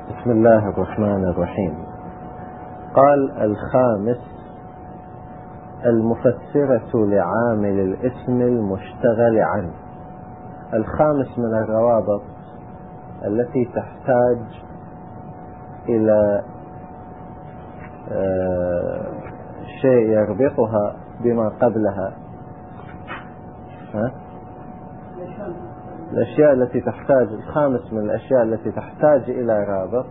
بسم الله الرحمن الرحيم. قال: الخامس المفسرة لعامل الاسم المشتغل عنه. الخامس من الروابط التي تحتاج إلى شيء يربطها بما قبلها. الأشياء التي تحتاج، الخامس من الأشياء التي تحتاج إلى رابط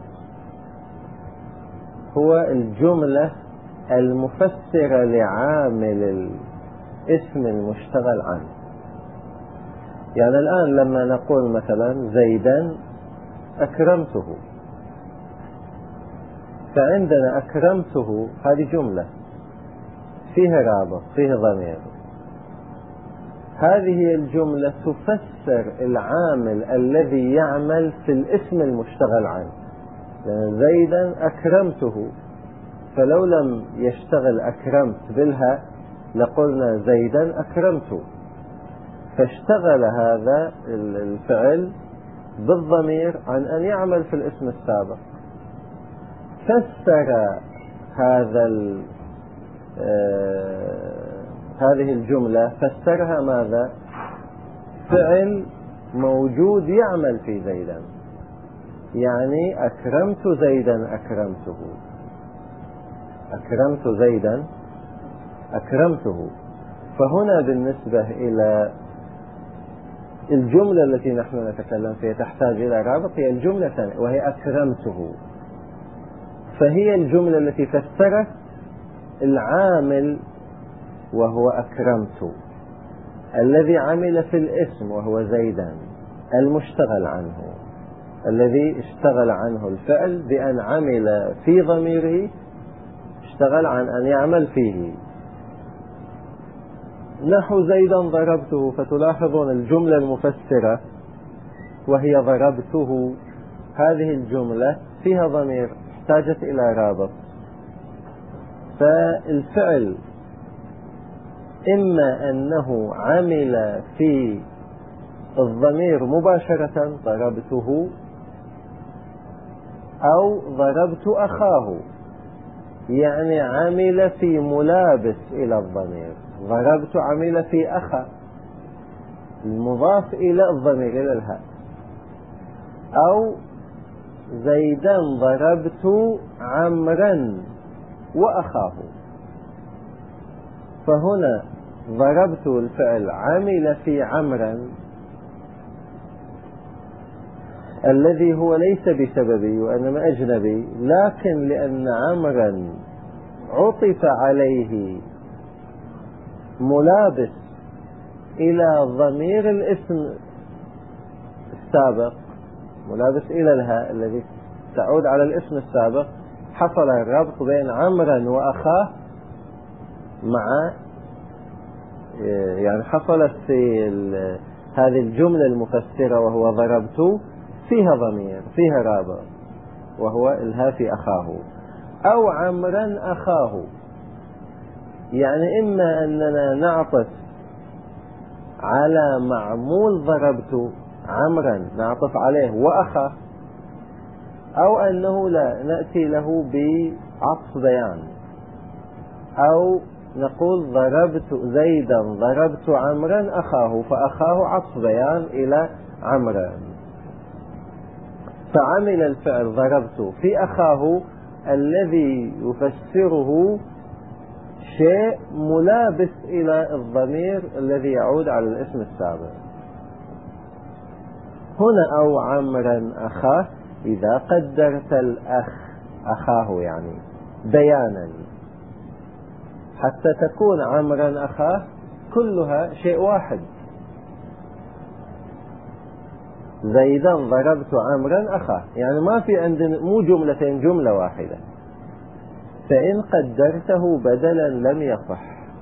هو الجملة المفسرة لعامل الاسم المشتغل عنه. يعني الآن لما نقول مثلا زيدا أكرمته، فعندنا أكرمته هذه جملة فيها رابط، فيها ضمير. هذه الجملة تفسر العامل الذي يعمل في الاسم المشتغل عنه. يعني زيدا أكرمته، فلو لم يشتغل أكرمت بالها لقلنا زيدا أكرمته، فاشتغل هذا الفعل بالضمير عن أن يعمل في الاسم السابق. فسر هذه الجملة فسرها ماذا؟ فعل موجود يعمل في زيدا، يعني أكرمت زيدا أكرمته، أكرمت زيدا أكرمته. فهنا بالنسبة إلى الجملة التي نحن نتكلم فيها تحتاج إلى رابط، هي الجملة الثانية وهي أكرمته، فهي الجملة التي فسرت العامل وهو أكرمت الذي عمل في الاسم وهو زيدا المشتغل عنه، الذي اشتغل عنه الفعل بأن عمل في ضميره، اشتغل عن أن يعمل فيه. نحو زيدا ضربته، فتلاحظون الجملة المفسرة وهي ضربته، هذه الجملة فيها ضمير احتاجت إلى رابط. فالفعل إما أنه عمل في الضمير مباشرة ضربته، أو ضربت أخاه، يعني عمل في ملابس إلى الضمير. ضربت عمل في أخا، المضاف إلى الضمير إلى الهاء. أو زيدا ضربت عمرا وأخاه، فهنا ضربت الفعل عمل في عمرا الذي هو ليس بسببي وإنما أجنبي، لكن لأن عمرا عطف عليه ملابس إلى ضمير الاسم السابق، ملابس إلى الهاء الذي تعود على الاسم السابق، حصل الربط بين عمرا وأخاه يعني حصلت في هذه الجملة المفسرة وهو ضربت فيها ضمير، فيها رابط وهو الهاء في أخاه. أو عمرا أخاه، يعني إما أننا نعطف على معمول ضربت عمرا نعطف عليه وأخاه، أو أنه لا نأتي له بعطف بيان، أو نقول ضربت زيدا ضربت عمرا أخاه، فأخاه عطف بيان إلى عمرا. فعمل الفعل ضربت في أخاه الذي يفسره شيء ملابس إلى الضمير الذي يعود على الاسم السابق. هنا أو عمرا أخاه، إذا قدرت الأخ أخاه يعني بيانا حتى تكون عمرا أخاه كلها شيء واحد. زيدا ضربت عمرا أخاه، يعني ما في عندنا مو جملتين، جملة واحدة. فإن قدرته بدلا لم يصح،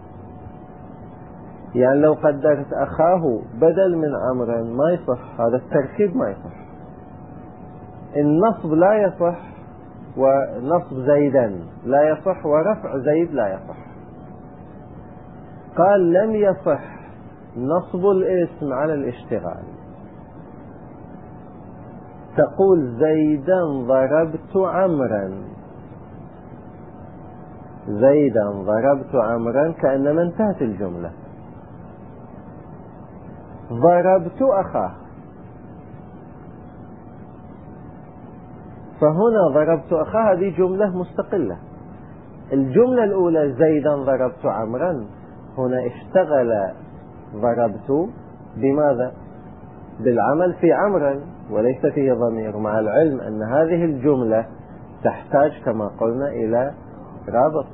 يعني لو قدرت أخاه بدل من عمرا ما يصح، هذا التركيب ما يصح. النصب لا يصح، ونصب زيدا لا يصح، ورفع زيد لا يصح. قال لم يصح نصب الاسم على الاشتغال، تقول زيدا ضربت عمرا، زيدا ضربت عمرا كأنما انتهت الجملة. ضربت أخاه، فهنا ضربت أخاه هذه جملة مستقلة. الجملة الأولى زيدا ضربت عمرا، هنا اشتغل ضربت بماذا؟ بالعمل في عمرا وليس فيه ضمير، مع العلم أن هذه الجملة تحتاج كما قلنا إلى رابط،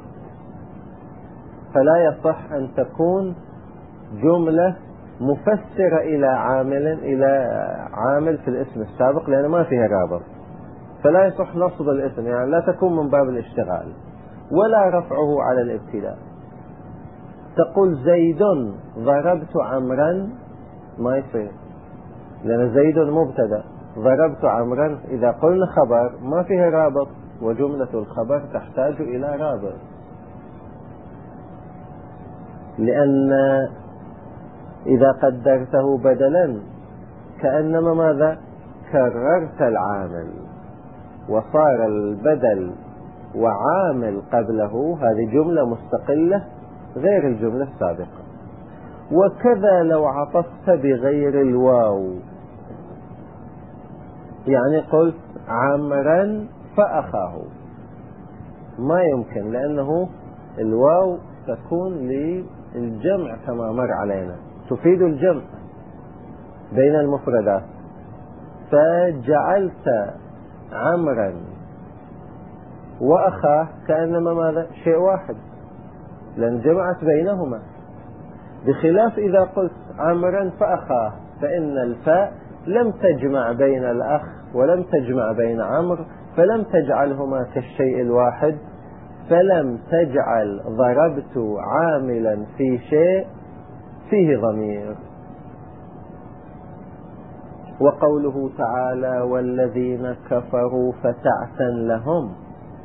فلا يصح أن تكون جملة مفسرة إلى عامل في الاسم السابق لأن ما فيها رابط، فلا يصح نصب الاسم، يعني لا تكون من باب الاشتغال ولا رفعه على الابتداء. تقول زيد ضربت عمرا، ما يصير لأن زيد مبتدأ، ضربت عمرا إذا قلنا خبر ما فيها رابط، وجملة الخبر تحتاج إلى رابط، لأن إذا قدرته بدلا كأنما ماذا؟ كررت العامل، وصار البدل وعامل قبله، هذه جملة مستقلة غير الجملة السابقة. وكذا لو عطفت بغير الواو، يعني قلت عمرا فأخاه، ما يمكن لأنه الواو تكون للجمع كما مر علينا، تفيد الجمع بين المفردات، فجعلت عمرا وأخاه كأنما ماذا؟ شيء واحد، لأن جمعت بينهما، بخلاف إذا قلت عمرا فأخاه فإن الفاء لم تجمع بين الأخ ولم تجمع بين عمر، فلم تجعلهما كالشيء الواحد، فلم تجعل ضربت عاملا في شيء فيه ضمير. وقوله تعالى والذين كفروا فتعسا لهم،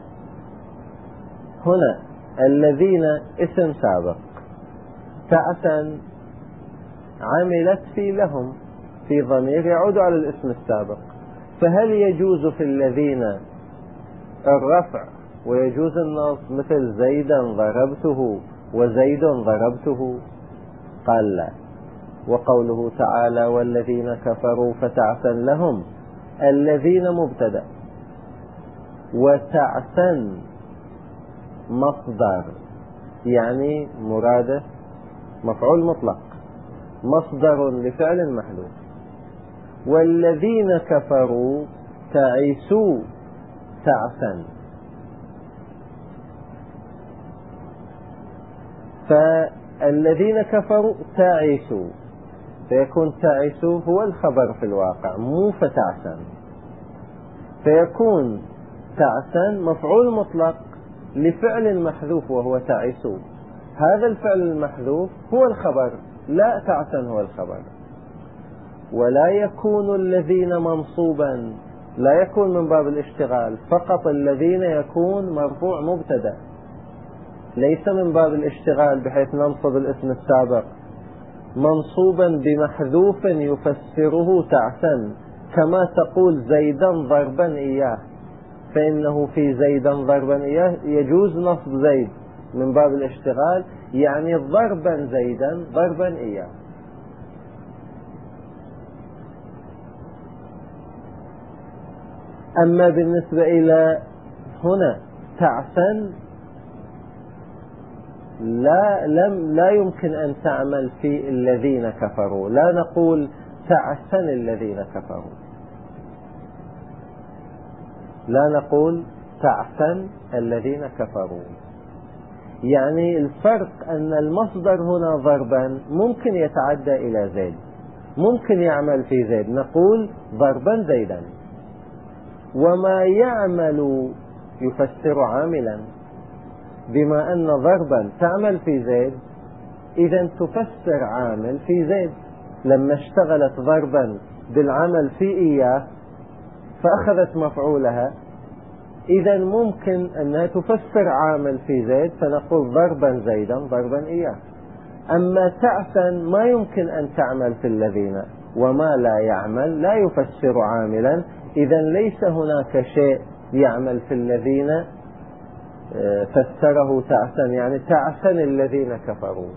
هنا الذين اسم سابق، تعسا عملت في لهم في ضمير يعود على الاسم السابق، فهل يجوز في الذين الرفع ويجوز النصب مثل زيدا ضربته وزيد ضربته؟ قال لا. وقوله تعالى والذين كفروا فتعسا لهم، الذين مبتدأ وتعسا مصدر، يعني مراده مفعول مطلق، مصدر لفعل محذوف، والذين كفروا تعسوا تعسا، فالذين كفروا تعسوا، فيكون تعسوا هو الخبر في الواقع مو فتعسا، فيكون تعسا مفعول مطلق لفعل محذوف وهو تعسوا، هذا الفعل المحذوف هو الخبر، لا تعسا هو الخبر. ولا يكون الذين منصوبا، لا يكون من باب الاشتغال، فقط الذين يكون مرفوع مبتدا، ليس من باب الاشتغال بحيث ننصب الاسم السابق، منصوبا بمحذوف يفسره تعسا، كما تقول زيدا ضربا إياه، فإنه في زيدا ضربا إياه يجوز نصب زيد من باب الاشتغال، يعني ضربا زيدا ضربا إياه. أما بالنسبة إلى هنا تعسا لا يمكن أن تعمل في الذين كفروا، لا نقول تعسا الذين كفروا، لا نقول تعسا الذين كفروا. يعني الفرق أن المصدر هنا ضربا ممكن يتعدى إلى زيد، ممكن يعمل في زيد، نقول ضربا زيدا، وما يعمل يفسر عاملا، بما أن ضربا تعمل في زيد إذا تفسر عامل في زيد، لما اشتغلت ضربا بالعمل في إياه فأخذت مفعولها، إذا ممكن أنها تفسر عامل في زيد، فنقول ضربا زيدا ضربا إياه. أما تعسا ما يمكن أن تعمل في الذين، وما لا يعمل لا يفسر عاملا. إذا ليس هناك شيء يعمل في الذين فسره تعسا، يعني تعسا الذين كفروا،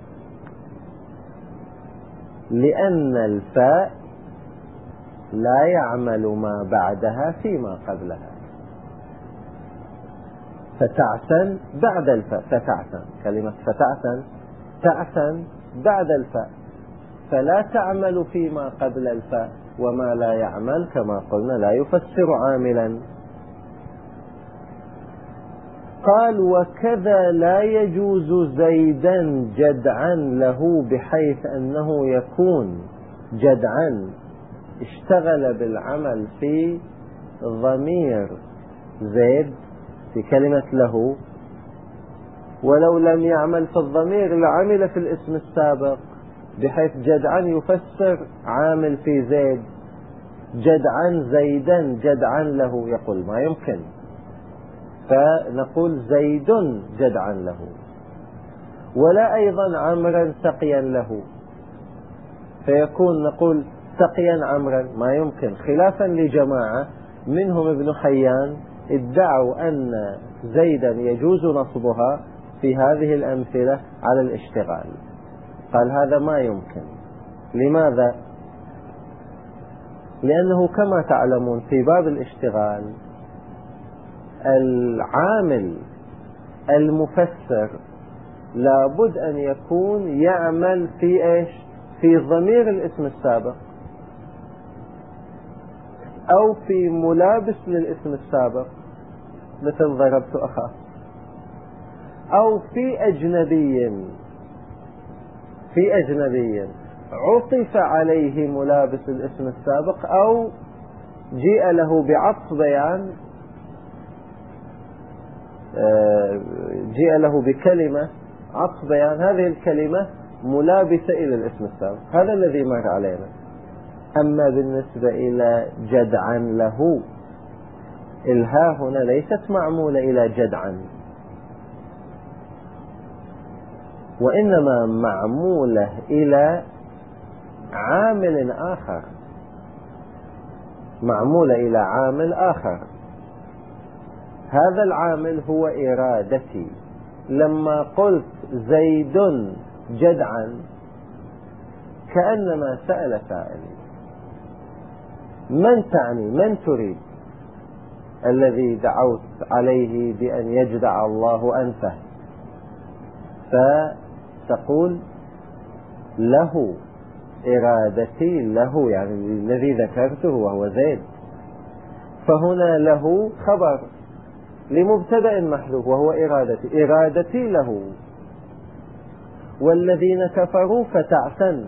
لأن الفاء لا يعمل ما بعدها فيما قبلها، فتعسا بعد الفاء، فتعسا كلمة فتعسا، تعسا بعد الفاء، فلا تعمل فيما قبل الفاء، وما لا يعمل كما قلنا لا يفسر عاملا. قال وكذا لا يجوز زيدا جدعا له، بحيث أنه يكون جدعا اشتغل بالعمل في ضمير زيد في كلمة له، ولو لم يعمل في الضمير لعمل في الاسم السابق، بحيث جدعا يفسر عامل في زيد، جدعا زيدا جدعا له، يقول ما يمكن، فنقول زيد جدعا له، ولا أيضا عمرا سقيا له، فيكون نقول سقيا عمرا، ما يمكن، خلافا لجماعة منهم ابن حيان ادعوا أن زيدا يجوز نصبها في هذه الأمثلة على الاشتغال، قال هذا ما يمكن. لماذا؟ لأنه كما تعلمون في باب الاشتغال العامل المفسر لابد أن يكون يعمل في إيش؟ في ضمير الاسم السابق، أو في ملابس للاسم السابق، مثل ضربت أخاه، أو في أجنبي عطف عليه ملابس الاسم السابق، أو جيء له بعطف بيان، جيء له بكلمة عطف بيان، هذه الكلمة ملابسة إلى الاسم السابق، هذا الذي مر علينا. أما بالنسبة إلى جدعا له، الها هنا ليست معمولة إلى جدعا، وإنما معمولة إلى عامل آخر، معمولة إلى عامل آخر، هذا العامل هو إرادتي. لما قلت زيد جدعا كأنما سأل سائل من تعني، من تريد؟ الذي دعوت عليه بأن يجدع الله أنفه، فتقول له، إرادتي له، يعني الذي ذكرته وهو زيد، فهنا له خبر لمبتدأ محذوف وهو إرادتي، إرادتي له. والذين كفروا فتعسا،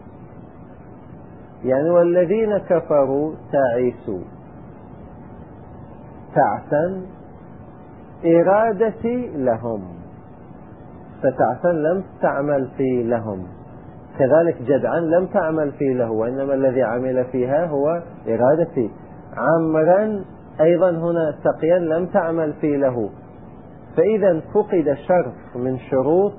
يعني والذين كفروا تعيسوا، تعسا إرادتي لهم، فتعسا لم تعمل في لهم، كذلك جدعا لم تعمل في له، وإنما الذي عمل فيها هو إرادتي. عمرا أيضا هنا سقيا لم تعمل في له، فإذا فقد شرط من شروط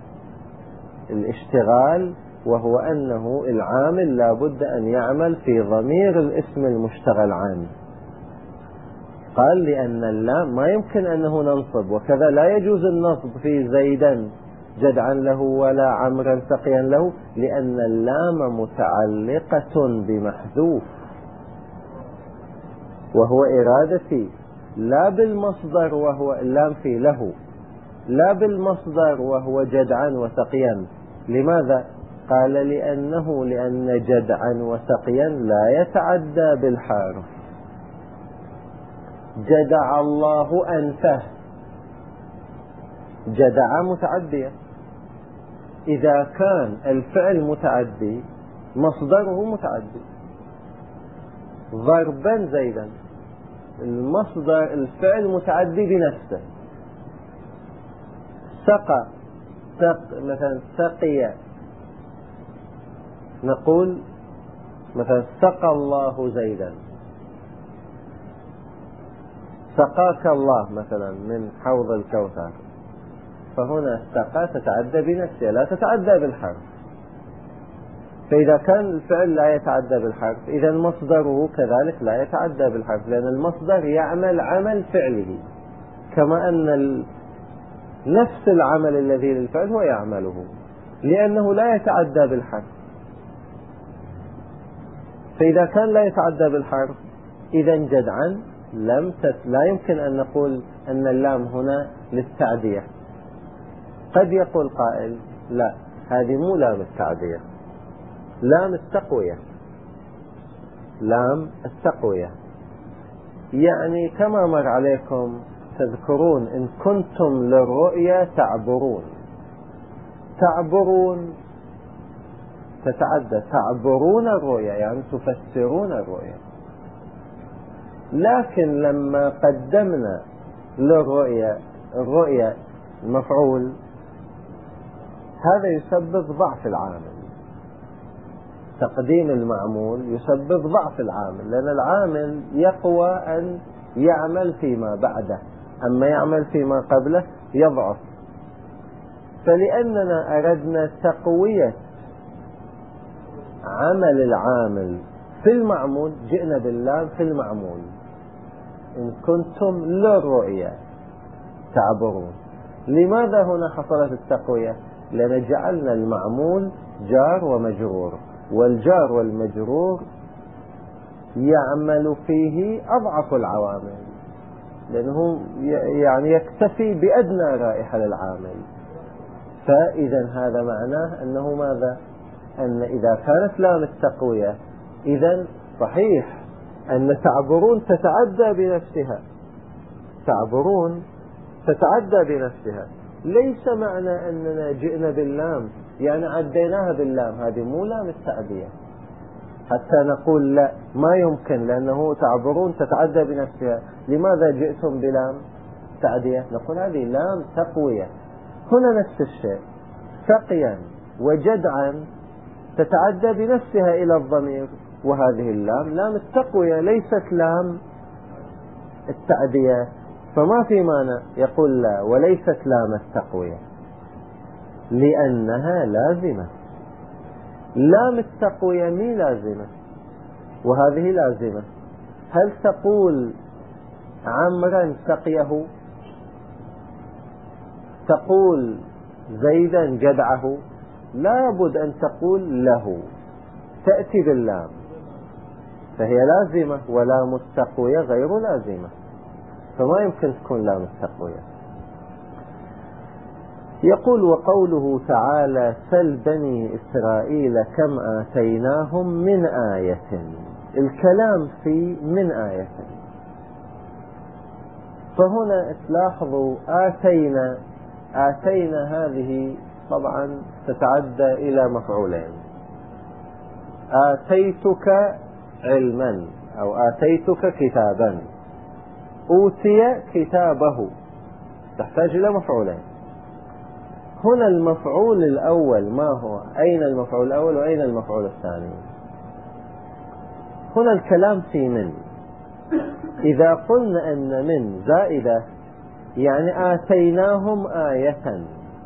الاشتغال، وهو أنه العامل لا بد أن يعمل في ضمير الاسم المشتغل عنه. قال لأن اللام ما يمكن أنه ننصب، وكذا لا يجوز النصب في زيدا جدعا له ولا عمرا سقيا له، لأن اللام متعلقة بمحذوف وهو إرادتي، لا بالمصدر وهو اللام في له، لا بالمصدر وهو جدعا وسقيا. لماذا؟ قال لأن جدعا وسقيا لا يتعدى بالحرف. جدع الله أنفه، جدع متعدية، إذا كان الفعل متعدي مصدره متعدي. ضربا زيدا، المصدر الفعل متعدي بنفسه. سقى، مثلا سقي، نقول مثلا سقى الله زيدا، سقاك الله مثلا من حوض الكوثر، فهنا سقى تتعدى بنفسها لا تتعدى بالحرف. فإذا كان الفعل لا يتعدى بالحرف إذا مصدره كذلك لا يتعدى بالحرف، لأن المصدر يعمل عمل فعله، كما أن نفس العمل الذي للفعل هو يعمله، لأنه لا يتعدى بالحرف. فإذا كان لا يتعدى بالحرف إذا جدعا لا يمكن أن نقول أن اللام هنا للتعدية. قد يقول قائل لا، هذه مو لام التعدية، لام التقوية. لام التقوية يعني كما مر عليكم تذكرون إن كنتم للرؤيا تعبرون، تعبرون تتعدى، تعبرون الرؤيا يعني تفسرون الرؤيا. لكن لما قدمنا للرؤيا الرؤيا المفعول هذا يسبب ضعف العامل. تقديم المعمول يسبب ضعف العامل، لأن العامل يقوى أن يعمل فيما بعده، أما يعمل فيما قبله يضعف. فلأننا أردنا تقوية عمل العامل في المعمول جئنا باللام في المعمول. إن كنتم للرؤيا تعبرون. لماذا هنا حصلت التقوية؟ لأن جعلنا المعمول جار ومجرور، والجار والمجرور يعمل فيه أضعف العوامل، لأنه يعني يكتفي بأدنى رائحة للعامل. فإذا هذا معناه أنه ماذا؟ أن إذا كانت لام التقوية إذا صحيح أن تعبرون تتعدى بنفسها، تعبرون تتعدى بنفسها. ليس معنى أننا جئنا باللام يعني عديناها باللام، هذه مو لام التعدية حتى نقول لا ما يمكن لأنه تعبرون تتعدى بنفسها. لماذا جئتم بلام تعدية؟ نقول هذه لام تقوية. هنا نفس الشيء، سقيا وجدعا تتعدى بنفسها إلى الضمير، وهذه اللام لام التقوية ليست لام التعدية. فما في مانع يقول لا وليست لام التقوية لأنها لازمة. لام التقوية مي لازمة وهذه لازمة. هل تقول عمرا سقيه؟ تقول زيدا جدعه؟ لا بد أن تقول له، تأتي باللام، فهي لازمة، ولام التقوية غير لازمة، فما يمكن تكون لام التقوية. يقول وقوله تعالى سل بني إسرائيل كم آتيناهم من آية، الكلام في من آية. فهنا تلاحظوا آتينا هذه طبعا تتعدى إلى مفعولين، آتيتك علما أو آتيتك كتابا، أوتي كتابه تحتاج إلى مفعولين. هنا المفعول الأول ما هو؟ أين المفعول الأول وأين المفعول الثاني؟ هنا الكلام في من. إذا قلنا أن من زائدة يعني آتيناهم آية،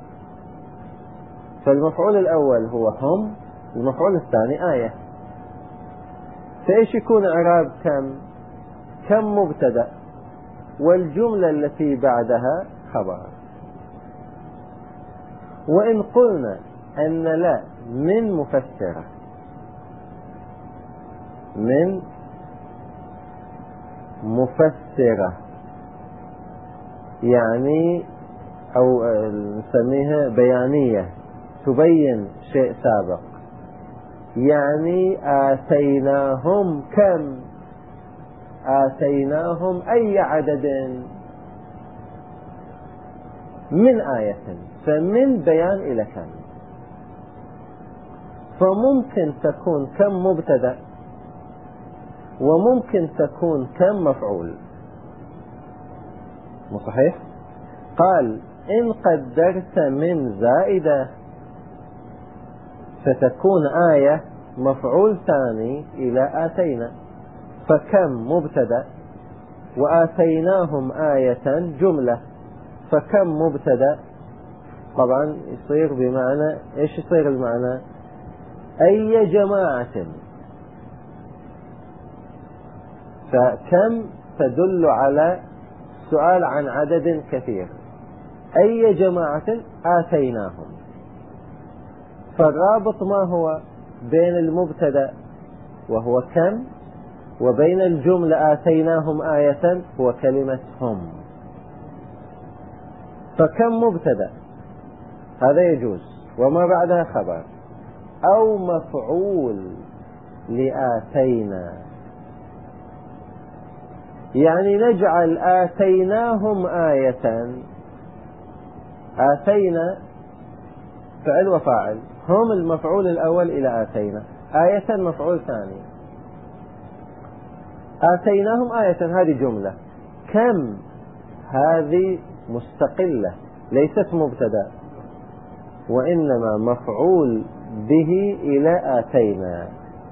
فالمفعول الأول هو هم، المفعول الثاني آية. فإيش يكون إعراب كم مبتدأ والجملة التي بعدها خبر. وإن قلنا أن لا من مفسرة، من مفسرة يعني أو نسميها بيانية تبين شيء سابق، يعني آتيناهم كم، آتيناهم أي عدد من آية، فمن بيان إلى كم. فممكن تكون كم مبتدأ وممكن تكون كم مفعول، مو صحيح؟ قال إن قدرت من زائدة فتكون آية مفعول ثاني إلى آتينا، فكم مبتدأ وآتيناهم آية جملة، فكم مبتدأ طبعا يصير بمعنى إيش يصير المعنى؟ أي جماعة، فكم تدل على السؤال عن عدد كثير. أي جماعة آتيناهم، فالرابط ما هو بين المبتدأ وهو كم وبين الجملة آتيناهم آية هو كلمة هم. فكم مبتدأ هذا يجوز، وما بعدها خبر أو مفعول لآتينا، يعني نجعل آتيناهم آية. آتينا فعل وفاعل، هم المفعول الأول إلى آتينا، آية مفعول ثاني. آتيناهم آية هذه جملة، كم هذه مستقلة ليست مبتدأ، وإنما مفعول به إلى آتينا.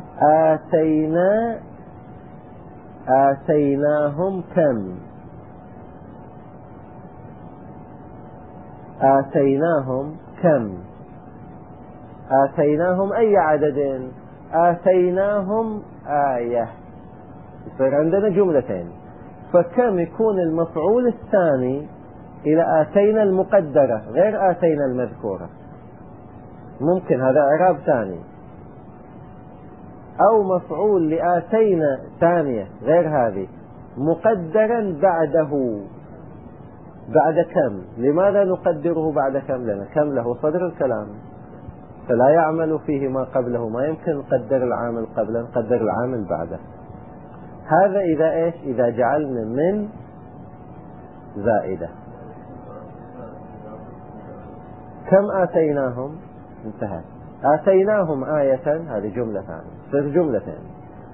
آتيناهم كم، آتيناهم كم، آتيناهم أي عدد، آتيناهم آية، يصير عندنا جملتين. فكم يكون المفعول الثاني إلى آتينا المقدرة غير آتينا المذكورة، ممكن هذا إعراب ثاني، أو مفعول لآتينا ثانية غير هذه مقدرا بعده بعد كم. لماذا نقدره بعد كم؟ لأن كم له صدر الكلام فلا يعمل فيه ما قبله، ما يمكن نقدر العامل قبله، نقدر العامل بعده. هذا إذا إيش؟ إذا جعلنا من زائدة. كم آتيناهم انتهت، آتيناهم آية هذه جملة ثانية، صار جملتين.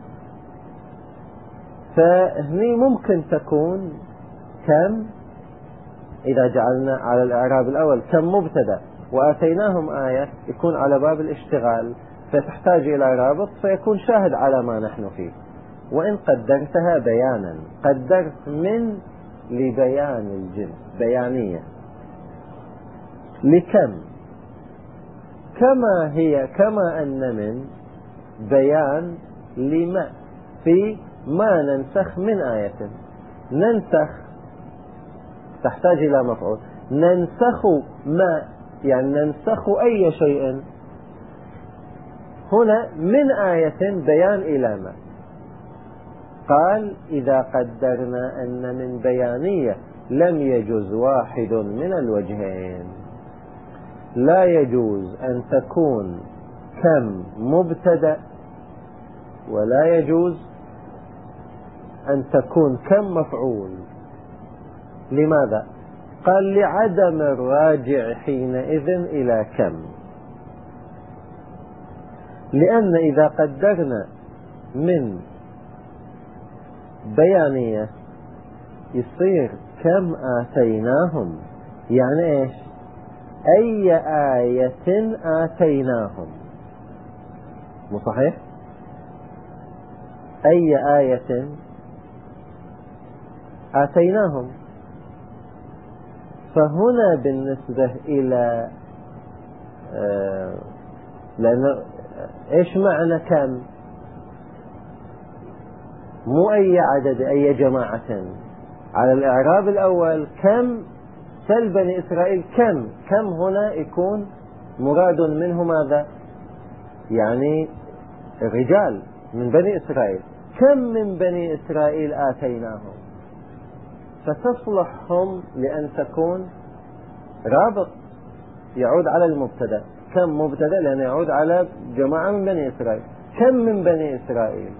فهني ممكن تكون كم إذا جعلنا على الإعراب الأول كم مبتدأ وآتيناهم آية يكون على باب الاشتغال، فتحتاج إلى رابط فيكون شاهد على ما نحن فيه. وإن قدرتها بيانا، قدرت من لبيان الجنس بيانية لكم، كما هي كما أن من بيان لما في ما ننسخ من آية. ننسخ تحتاج إلى مفعول، ننسخ ما يعني ننسخ أي شيء، هنا من آية بيان إلى ما. قال إذا قدرنا أن من بيانية لم يجوز واحد من الوجهين، لا يجوز أن تكون كم مبتدأ، ولا يجوز أن تكون كم مفعول. لماذا؟ قال لعدم الراجع حينئذ إلى كم، لأن إذا قدرنا من بيانية يصير كم آتيناهم، يعني إيش؟ أي آية آتيناهم، مو صحيح؟ أي آية آتيناهم. فهنا بالنسبة إلى لأن إيش معنى كم؟ مو أي عدد، أي جماعة. على الإعراب الأول كم سل بني إسرائيل، كم هنا يكون مراد منه ماذا؟ يعني الرجال من بني إسرائيل. كم من بني إسرائيل آتيناهم، فتصلحهم لأن تكون رابط يعود على المبتدأ. كم مبتدأ لأن يعود على جماعة من بني إسرائيل، كم من بني إسرائيل.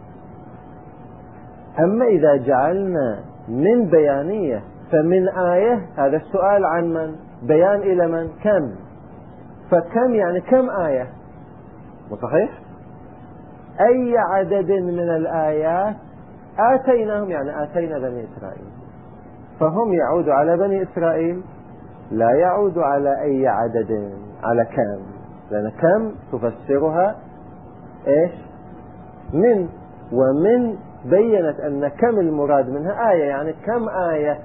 أما إذا جعلنا من بيانية فمن آية، هذا السؤال عن من؟ بيان إلى من؟ كم. فكم يعني كم آية، صحيح؟ أي عدد من الآيات آتيناهم، يعني آتينا بني إسرائيل. فهم يعود على بني إسرائيل، لا يعود على أي عدد، على كم، لأن كم تفسرها إيش؟ من، ومن بيّنت أن كم المراد منها آية، يعني كم آية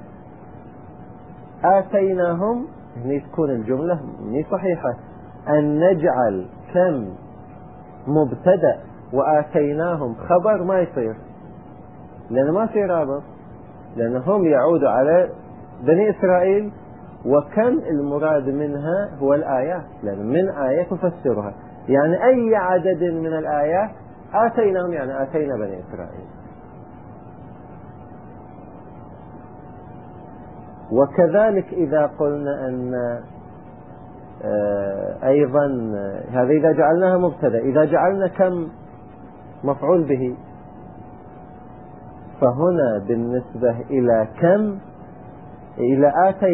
آتيناهم. هنا تكون الجملة صحيحة، أن نجعل كم مبتدأ وآتيناهم خبر ما يصير، لأنه ما في رابط، لأنهم يعودوا على بني إسرائيل، وكم المراد منها هو الآيات، لأن من آية تفسرها، يعني أي عدد من الآيات آتيناهم يعني آتينا بني إسرائيل. وكذلك إذا قلنا أن أيضا هذا إذا جعلناها مبتدأ، إذا جعلنا كم مفعول به، فهنا بالنسبة إلى كم إلى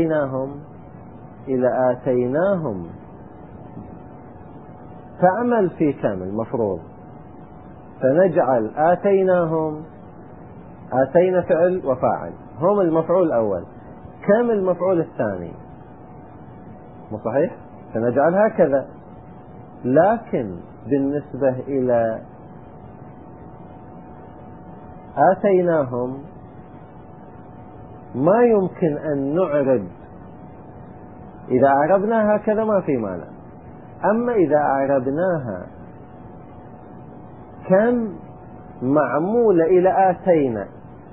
آتيناهم تعمل في كم المفروض، فنجعل آتيناهم، آتينا فعل وفاعل هم المفعول الأول، كم المفعول الثاني، مو صحيح؟ فنجعل هكذا. لكن بالنسبة إلى آتيناهم ما يمكن أن نعرب، إذا أعربناها هكذا ما في مانع، أما إذا أعربناها كم معمولة إلى آتينا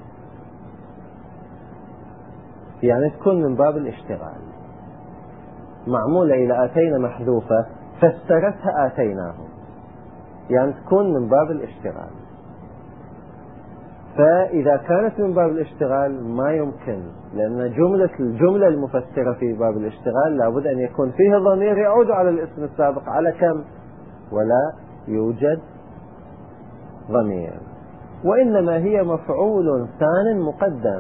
يعني تكون من باب الاشتغال، معمولة إلى آتينا محذوفة فسرتها آتيناهم، يعني تكون من باب الاشتغال. فإذا كانت من باب الاشتغال ما يمكن، لأن الجملة المفسرة في باب الاشتغال لابد أن يكون فيها ضمير يعود على الاسم السابق على كم، ولا يوجد ضمير، وإنما هي مفعول ثان مقدم.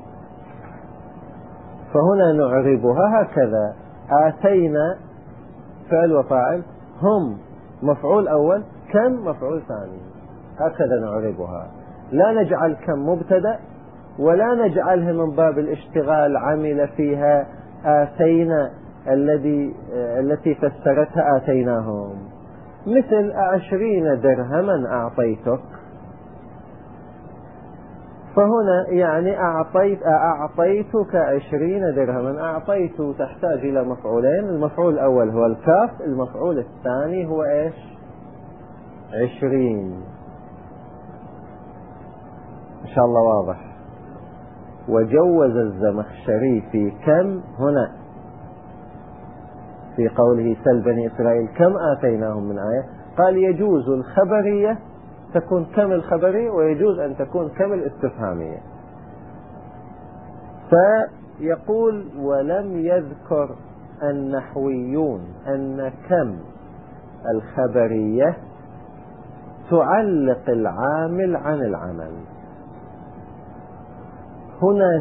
فهنا نعربها هكذا: آتينا فعل وفاعل، هم مفعول أول، كم مفعول ثاني، هكذا نعربها. لا نجعل كم مبتدأ، ولا نجعلها من باب الاشتغال عمل فيها آتينا التي فسرتها آتيناهم، مثل 20 درهما أعطيتك، فهنا يعني أعطيتك 20 درهما. أعطيت تحتاج إلى مفعولين، المفعول الأول هو الكاف، المفعول الثاني هو إيش؟ 20. إن شاء الله واضح. وجوز الزمخشري في كم هنا في قوله سل بني إسرائيل كم آتيناهم من آية، قال يجوز الخبرية تكون كم الخبرية، ويجوز أن تكون كم الاستفهامية. فيقول ولم يذكر النحويون أن كم الخبرية تعلق العامل عن العمل. هنا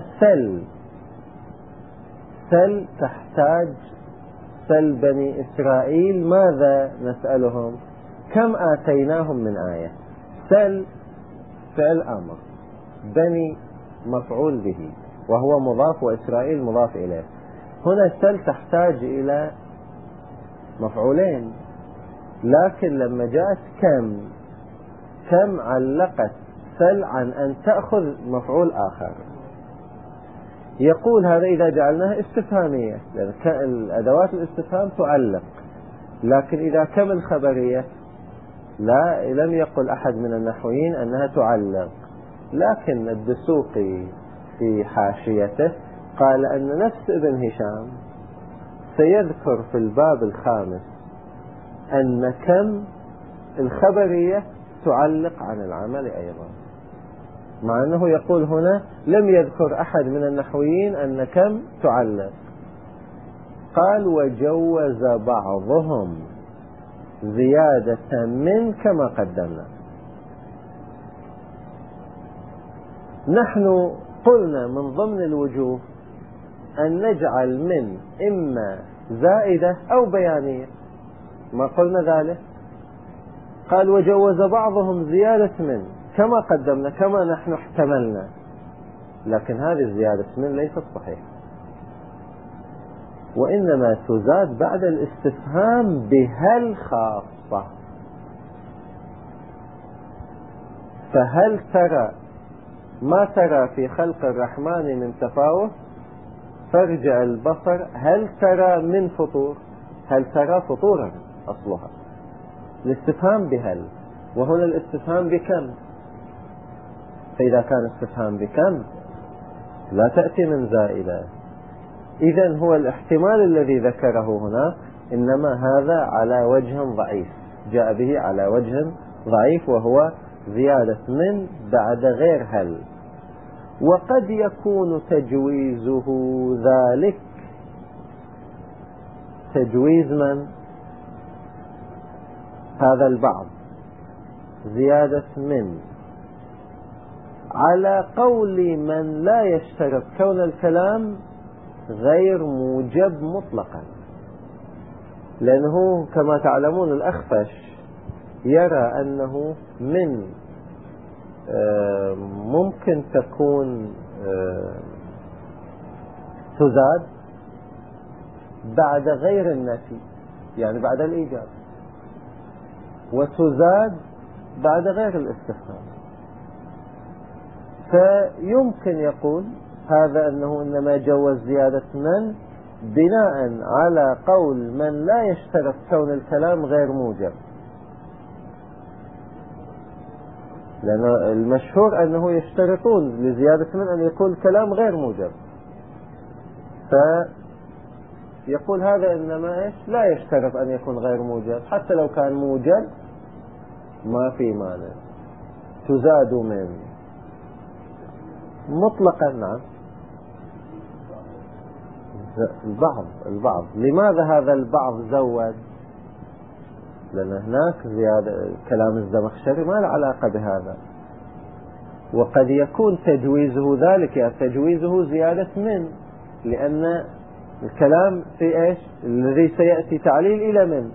سل تحتاج، سل بني إسرائيل ماذا نسألهم؟ كم آتيناهم من آية. سل فعل أمر، بني مفعول به وهو مضاف، وإسرائيل مضاف إليه. هنا سل تحتاج إلى مفعولين، لكن لما جاءت كم علقت سل عن أن تأخذ مفعول آخر. يقول هذا إذا جعلناها استفهامية، لأن الأدوات الاستفهام تعلق، لكن إذا كم الخبرية لا، لم يقل أحد من النحويين أنها تعلق، لكن الدسوقي في حاشيته قال أن نفس ابن هشام سيذكر في الباب الخامس أن كم الخبرية تعلق عن العمل أيضا، مع أنه يقول هنا لم يذكر أحد من النحويين أن كم تعلق. قال وجوز بعضهم زيادة من كما قدمنا. نحن قلنا من ضمن الوجوه أن نجعل من إما زائدة أو بيانية، ما قلنا ذلك. قال وجوز بعضهم زيادة من كما قدمنا، كما نحن احتملنا، لكن هذه الزيادة من ليست صحيحة، وإنما تزاد بعد الاستفهام بهل خاصة. فهل ترى ما ترى في خلق الرحمن من تفاوت، فارجع البصر هل ترى من فطور، هل ترى فطورا أصلها، الاستفهام بهل، وهنا الاستفهام بكم. فإذا كان استفهام بكم لا تأتي من زائدة. إذن هو الاحتمال الذي ذكره هنا إنما هذا على وجه ضعيف، جاء به على وجه ضعيف، وهو زيادة من بعد غير هل. وقد يكون تجويزه ذلك، تجويز من؟ هذا البعض، زيادة من على قول من لا يشترط كون الكلام غير موجب مطلقا. لأنه كما تعلمون الأخفش يرى أنه من ممكن تكون تزاد بعد غير النفي، يعني بعد الإيجاب، وتزاد بعد غير الاستفهام. فيمكن يقول هذا أنه إنما جوز زيادة من بناء على قول من لا يشترط كون الكلام غير موجب، لأن المشهور أنه يشترطون لزيادة من أن يكون الكلام غير موجب، فيقول هذا إنما لا يشترط أن يكون غير موجب، حتى لو كان موجب ما في مانع، تزاد من مطلقا. نعم، البعض. لماذا هذا البعض زود؟ لأن هناك زيادة كلام الزمخشري ما له علاقة بهذا. وقد يكون تجويزه ذلك، يعني تجويزه زيادة من، لأن الكلام في إيش الذي سيأتي تعليل إلى من،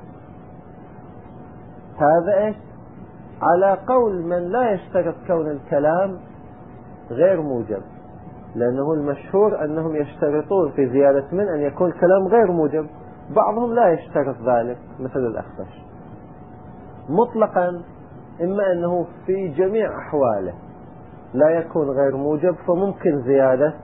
هذا إيش على قول من لا يشترط كون الكلام غير موجب، لأنه المشهور أنهم يشترطون في زيادة من أن يكون الكلام غير موجب، بعضهم لا يشترط ذلك مثل الأخفش مطلقا، إما أنه في جميع أحواله لا يكون غير موجب، فممكن زيادة،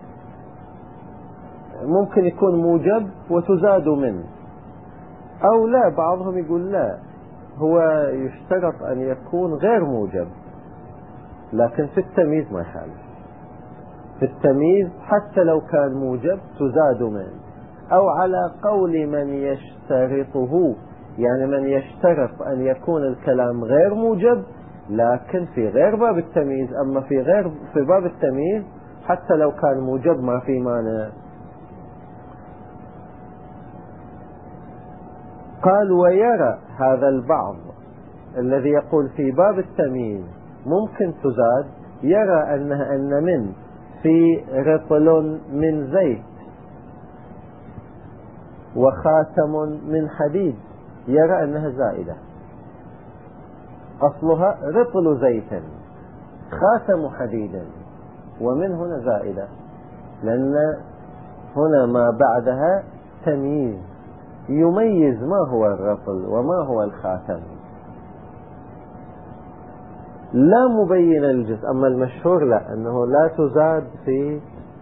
ممكن يكون موجب وتزاد منه، أو لا، بعضهم يقول لا، هو يشترط أن يكون غير موجب، لكن في التمييز ما يحالف، في التمييز حتى لو كان موجب تزاد منه. أو على قول من يشترطه، يعني من يشترط أن يكون الكلام غير موجب لكن في غير باب التمييز، أما في باب التمييز حتى لو كان موجب ما في مانع. قال ويرى هذا البعض الذي يقول في باب التمييز ممكن تزاد، يرى أن من في رطل من زيت وخاتم من حديد، يرى أنها زائدة، أصلها رطل زيت خاتم حديد، ومن هنا زائدة، لأن هنا ما بعدها تمييز يميز ما هو الرطل وما هو الخاتم، لا مبين للجزء. أما المشهور لا، أنه لا تزاد في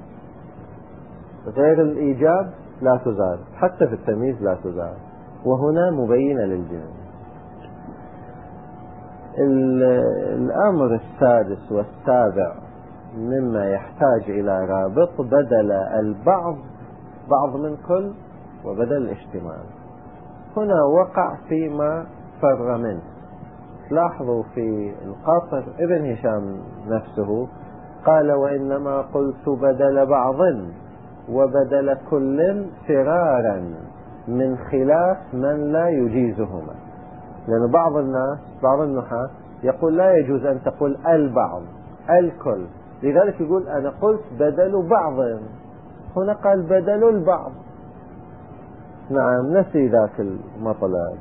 غير الإيجاب، لا تزاد حتى في التمييز لا تزاد، وهنا مبينة للجنس. الأمر السادس والسابع مما يحتاج إلى رابط بدل البعض، بعض من كل، وبدل الاشتمال. هنا وقع فيما فر منه. لاحظوا في القاصر ابن هشام نفسه قال وإنما قلت بدل بعض وبدل كل فرارا من خلاف من لا يجيزهما، لأن بعض الناس، بعض النحاة يقول لا يجوز أن تقول البعض الكل، لذلك يقول أنا قلت بدل بعض، هنا قال بدل البعض. نعم، نسي ذاك المطلب.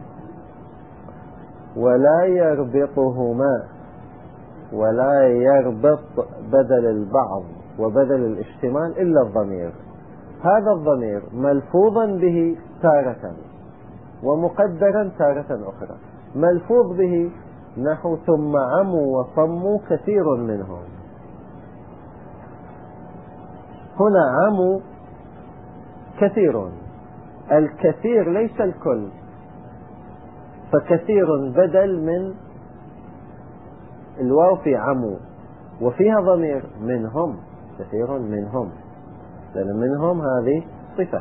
ولا يربطهما، ولا يربط بدل البعض وبدل الاشتمال إلا الضمير. هذا الضمير ملفوظا به تارة ومقدرا تارة أخرى. ملفوظ به نحو ثم عموا وصموا كثير منهم، هنا عموا كثير، الكثير ليس الكل، فكثير بدل من الواو في عمو، وفيها ضمير منهم، كثير منهم، لأن منهم هذه صفة،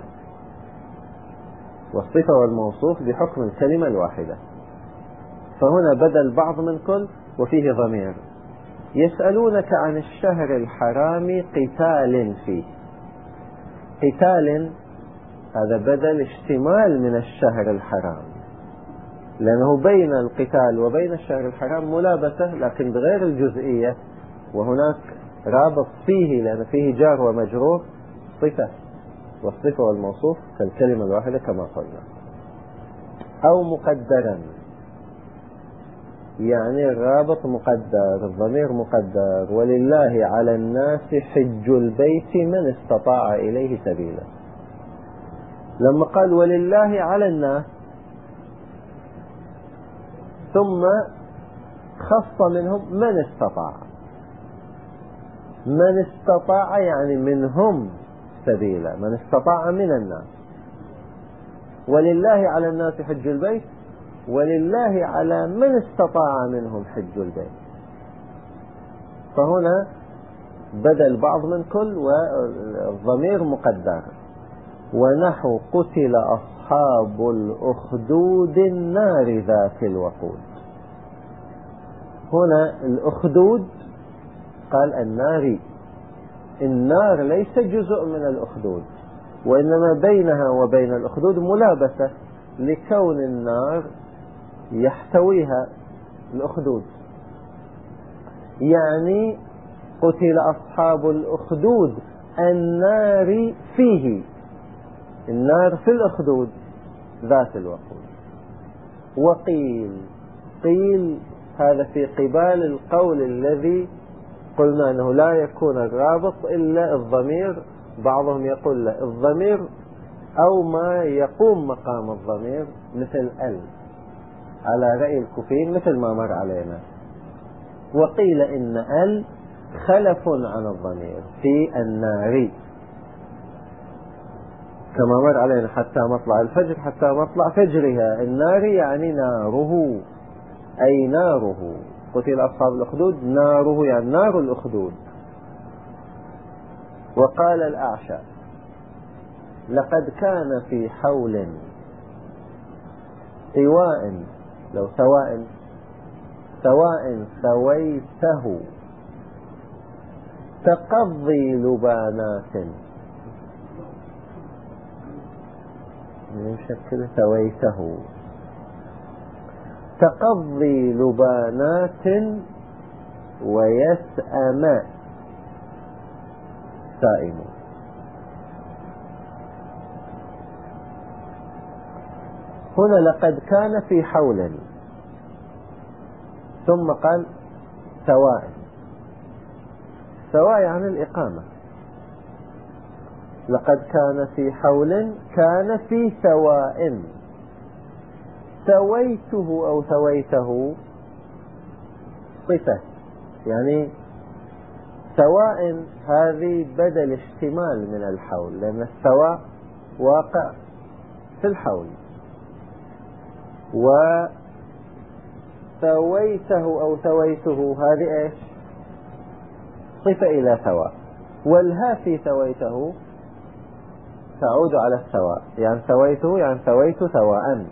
والصفة والموصوف بحكم الكلمة الواحدة. فهنا بدل بعض من كل وفيه ضمير. يسألونك عن الشهر الحرام قتال فيه. قتال هذا بدل اشتمال من الشهر الحرام، لأنه بين القتال وبين الشهر الحرام ملابسة لكن بغير الجزئية، وهناك رابط فيه لأن فيه جار ومجرور صفة، والصفة والموصوف كالكلمة الواحدة كما قلنا. أو مقدرا، يعني الرابط مقدر، الضمير مقدر. ولله على الناس حج البيت من استطاع إليه سبيلا. لما قال ولله على الناس ثم خص منهم من استطاع. من استطاع يعني منهم سبيلا، من استطاع من الناس. ولله على الناس حج البيت، ولله على من استطاع منهم حج البيت. فهنا بدل بعض من كل والضمير مقدر. ونحو قتل أصحاب الأخدود النار ذات الوقود. هنا الأخدود قال النار، النار ليس جزء من الأخدود، وإنما بينها وبين الأخدود ملابسة لكون النار يحتويها الأخدود. يعني قتل أصحاب الأخدود النار فيه، النار في الأخدود ذات الوقود. وقيل، قيل هذا في قبال القول الذي قلنا أنه لا يكون الرابط إلا الضمير. بعضهم يقول لا، الضمير أو ما يقوم مقام الضمير مثل ال، على رأي الكوفيين مثل ما مر علينا. وقيل إن ال خلف عن الضمير في النار كما مر علينا حتى مطلع الفجر حتى مطلع فجرها. النار يعني ناره، أي ناره. قتل أصحاب الأخدود ناره يعني نار الأخدود. وقال الأعشى لقد كان في حول سواء، لو سواء سويته تقضي لبانات، يشكل سويته تقضي لبانات ويسأم سائم. هنا لقد كان في حول، ثم قال سواء. سواء يعني الإقامة. لقد كان في حول، كان في سواء. سويته أو سويته صفة، يعني سواء هذه بدل اشتمال من الحول، لأن السواء واقع في الحول. وسويته أو سويته هذه إيش؟ صفة إلى سواء. والها في سويته تعود على السواء، يعني سويته يعني سويت سواء.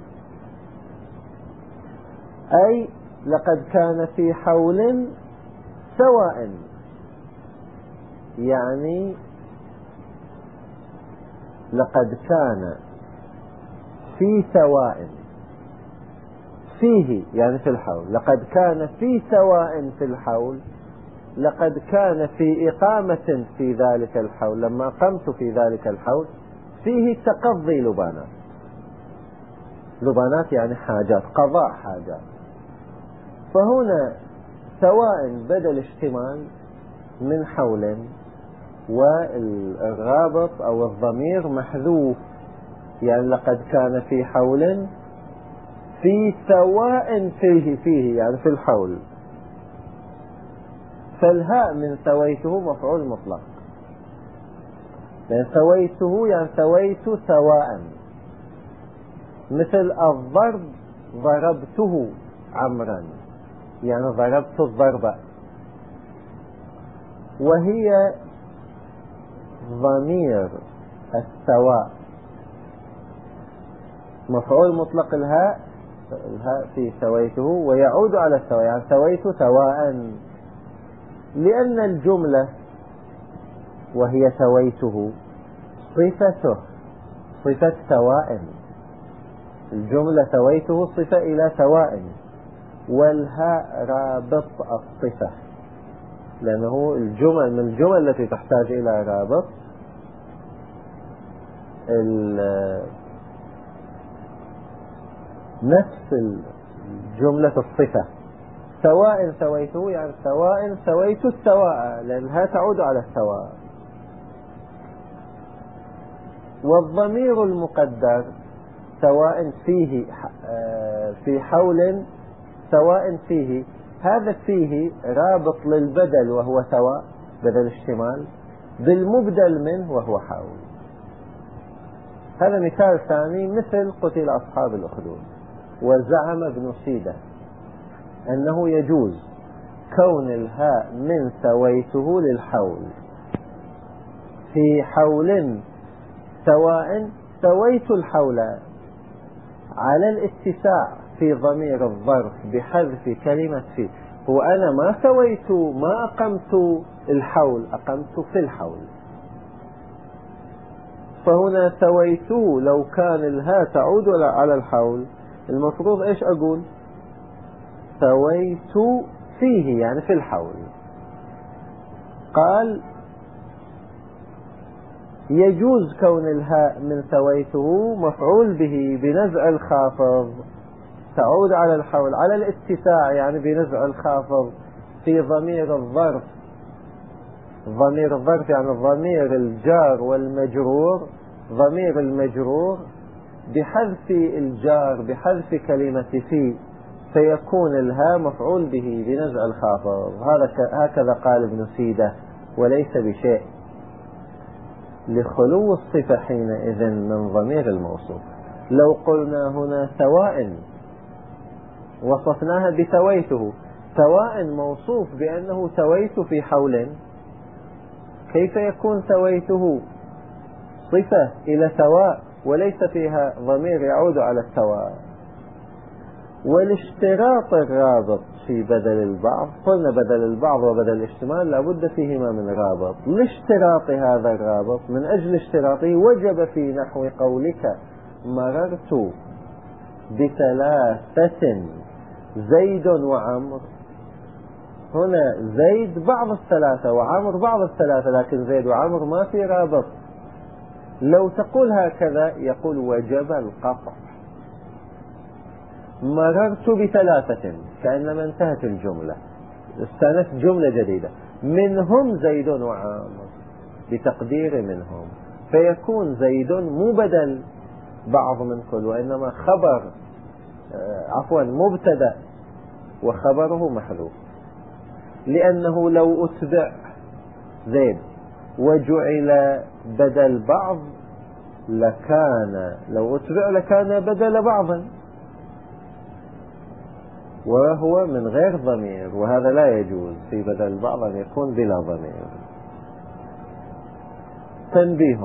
أي لقد كان في حول سواء، يعني لقد كان في سواء، فيه يعني في الحول. لقد كان في سواء في الحول، لقد كان في إقامة في ذلك الحول. لما قمت في ذلك الحول فيه تقضي لبانات. لبانات يعني حاجات، قضاء حاجات. فهنا سواء بدل اشتمال من حول، والرابط أو الضمير محذوف، يعني لقد كان في حول في سواء فيه يعني في الحول. فالهاء من سويته مفعول مطلق، لأن سويته يعني سويت سواء. مثل الضرب ضربته عمرا، يعني ضربت الضربة، وهي ضمير السواء، مفعول مطلق الهاء في سويته، ويعود على السواء، يعني سويت سواء، لأن الجملة وهي سويته صفته صفة سواء، الجملة سويته صفة إلى سواء، والهاء رابط الصفة، لأنه الجمل من الجمل التي تحتاج إلى رابط نفس الجملة الصفة. سواء سويته يعني سواء سويت السواء، لأنها تعود على السواء. والضمير المقدر سواء فيه في حول، سواء فيه، هذا فيه رابط للبدل وهو سواء، بدل الشمال، بالمبدل منه وهو حول. هذا مثال ثاني، مثل قتل أصحاب الأخدود. وزعم ابن سيدة أنه يجوز كون الهاء من سويته للحول في حول سواء، سويت الحول على الاتساع في ضمير الظرف بحذف كلمة فيه. هو أنا ما سويت، ما أقمت الحول، أقمت في الحول. فهنا سويته لو كان الهاء تعود على الحول، المفروض إيش أقول؟ سويت فيه، يعني في الحول. قال يجوز كون الهاء من سويته مفعول به بنزع الخافض، تعود على الحول على الاتساع، يعني بنزع الخافض في ضمير الظرف. ضمير الظرف يعني ضمير الجار والمجرور، ضمير المجرور بحذف الجار بحذف كلمة في، فيكون الهاء مفعول به بنزع الخافض. هكذا قال ابن سيدة، وليس بشيء، لخلو الصفة حينئذ من ضمير الموصوف. لو قلنا هنا سواء وصفناها بسويته، سواء موصوف بأنه سويت في حول، كيف يكون سويته صفة إلى سواء وليس فيها ضمير يعود على السواء؟ والاشتراط الرابط في بدل البعض، قلنا بدل البعض وبدل الاشتمال لابد فيهما من رابط. لاشتراط هذا الرابط، من أجل اشتراطه وجب في نحو قولك مررت بثلاثة زيد وعمر. هنا زيد بعض الثلاثة وعمر بعض الثلاثة، لكن زيد وعمر ما في رابط. لو تقول هكذا يقول وجب القطع. مررت بثلاثة، كأنما انتهت الجملة، استأنفت جملة جديدة، منهم زيد وعامر بتقدير منهم، فيكون زيد مو بدل بعض من كل، وإنما خبر، مبتدأ وخبره محذوف، لأنه لو أتبع زيد وجعل بدل بعض لكان بدل بعضا، وهو من غير ضمير، وهذا لا يجوز في بدل بعض أن يكون بلا ضمير. تنبيه: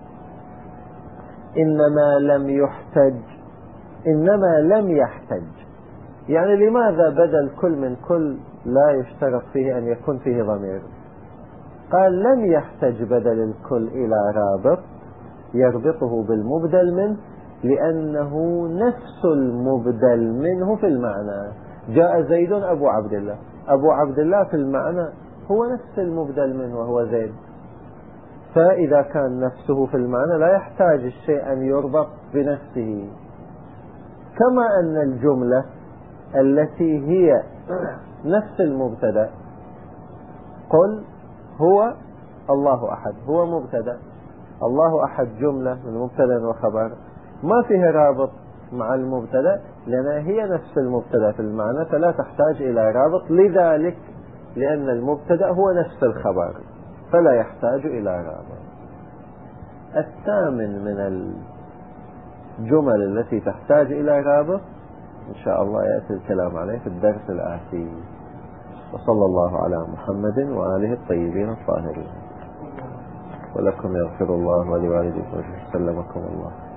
إنما لم يحتج، يعني لماذا بدل كل من كل لا يشترط فيه أن يكون فيه ضمير؟ قال لم يحتج بدل الكل إلى رابط يربطه بالمبدل منه، لأنه نفس المبدل منه في المعنى. جاء زيد أبو عبد الله، أبو عبد الله في المعنى هو نفس المبدل منه وهو زيد، فإذا كان نفسه في المعنى لا يحتاج الشيء أن يربط بنفسه. كما أن الجملة التي هي نفس المبتدأ، قل هو الله أحد، هو مبتدأ، الله أحد جملة من مبتدأ وخبر، ما فيها رابط مع المبتدأ لأنها هي نفس المبتدأ في المعنى، فلا تحتاج إلى رابط، لذلك لأن المبتدأ هو نفس الخبر فلا يحتاج إلى رابط. الثامن من الجمل التي تحتاج إلى رابط إن شاء الله يأتي الكلام عليه في الدرس الآتي. وصلى الله على محمد وآله الطيبين الطاهرين. ولكم يغفر الله ولوالديكم وسلمكم الله.